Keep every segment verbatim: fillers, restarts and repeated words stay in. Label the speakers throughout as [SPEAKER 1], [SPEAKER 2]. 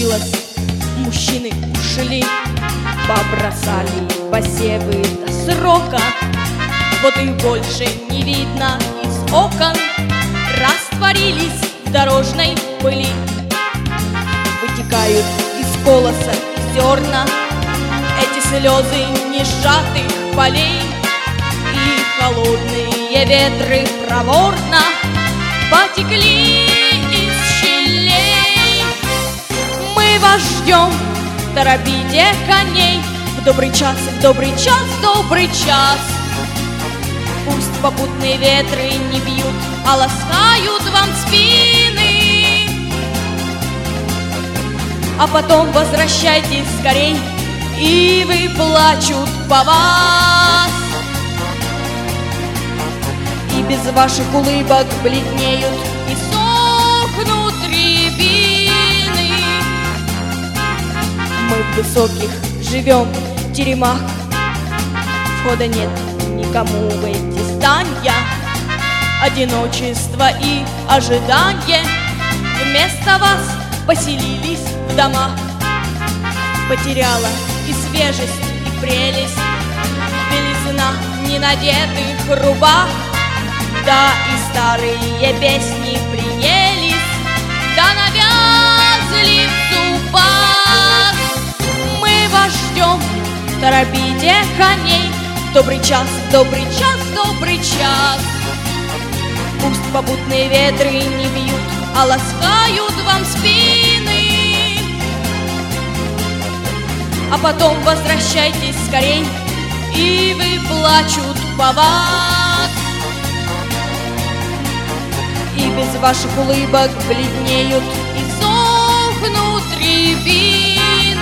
[SPEAKER 1] случилось, мужчины ушли, побросали посевы до срока. Вот их больше не видно из окон, растворились в дорожной пыли. Вытекают из колоса зерна эти слезы несжатых полей, и холодные ветры проворно потекли из щелей. Мы вас ждем, торопите коней, в добрый час, в добрый час, в добрый час. Пусть попутные ветры не бьют, а ласкают вам спины. А потом возвращайтесь скорей, ивы плачут по вас. И без ваших улыбок бледнеют и сохнут рябины. Мы в высоких живем теремах, входа нет никому в эти здания. Одиночество и ожидание вместо вас поселились в домах. Потеряла и свежесть, и прелесть белизна ненадетых рубах. Да и старые песни приелись, да навязли в зубах. Мы вас ждем, торопите коней, добрый час, добрый час, добрый час. Пусть попутные ветры не бьют, а ласкают вам спины. А потом возвращайтесь скорей, ивы плачут по вас. И без ваших улыбок бледнеют и сохнут рябины.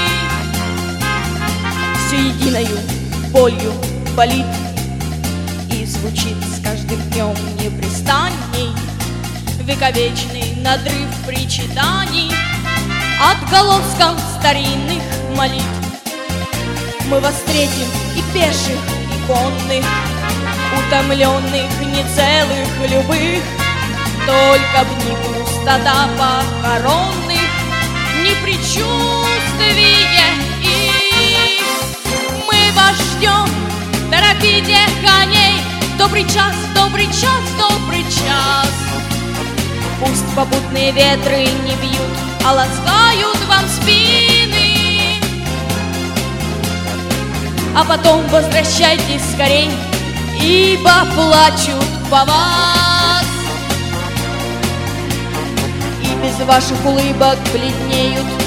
[SPEAKER 1] Все единою болью болит и звучит с каждым днем непрестанней вековечный надрыв причитаний отголоском старинных молитв. Мы вас встретим и пеших, и конных, утомленных, нецелых, любых. Только в них пустота похоронных, не предчувствие их. Мы вас ждем, торопите коней, добрый час, добрый час, добрый час. Пусть попутные ветры не бьют, а ласкают вам спины. А потом возвращайтесь скорей, ибо плачут по вас. И без ваших улыбок бледнеют